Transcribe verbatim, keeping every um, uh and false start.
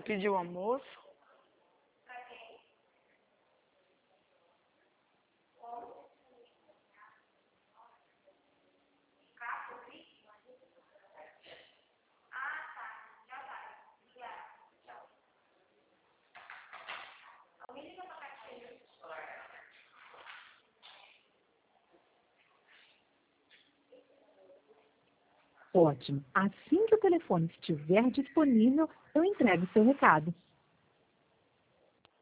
pedir o almoço? Ótimo. Assim que o telefone estiver disponível, eu entrego seu recado.